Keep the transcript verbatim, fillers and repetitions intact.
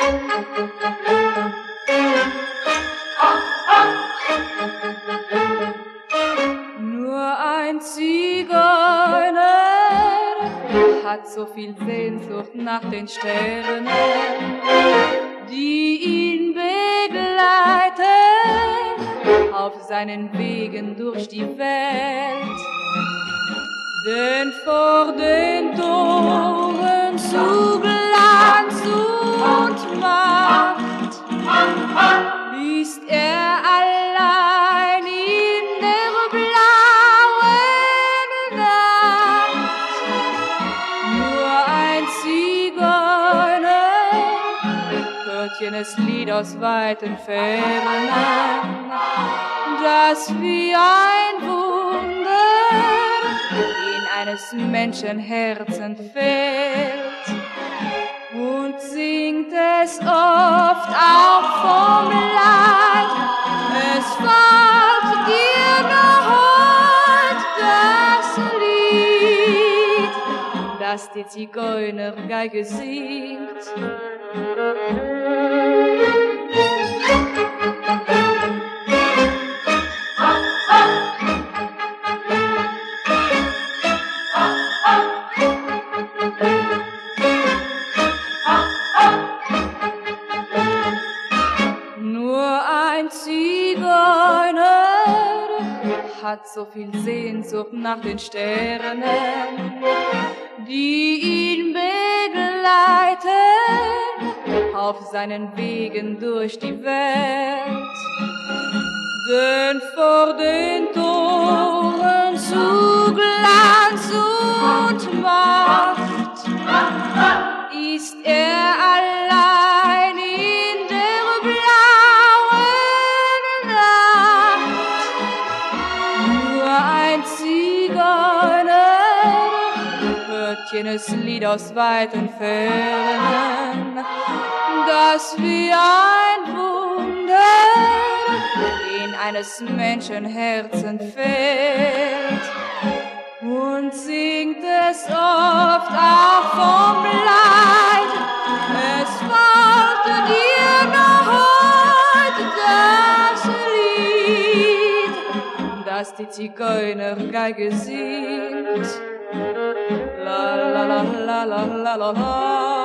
Nur ein Zigeuner hat so viel Sehnsucht nach den Sternen, die ihn begleiten auf seinen Wegen durch die Welt. Denn vor den Toren zu Glanz und Macht ist er allein in der blauen Nacht. Nur ein Zigeuner hört jenes Lied aus weiten Fernen, das wie ein Wunder in eines Menschen Herzen fällt, und singt es oft auch vom Leid. Es fällt dir noch heut das Lied, das die Zigeunergeige singt. Ein Zigeuner hat so viel Sehnsucht nach den Sternen, die ihn begleiten auf seinen Wegen durch die Welt. Denn vor den Toren zu Glanz und Macht ist er allein in der blauen Nacht. Nur ein Zigeuner hört jenes Lied aus weiten Fernen, das wie ein Wunder in eines Menschen Herzen fällt, und singt es oft auch vom Leid. Es fällt dir noch heut das Lied, das die Zigeunergeige singt. La la la la la la la la.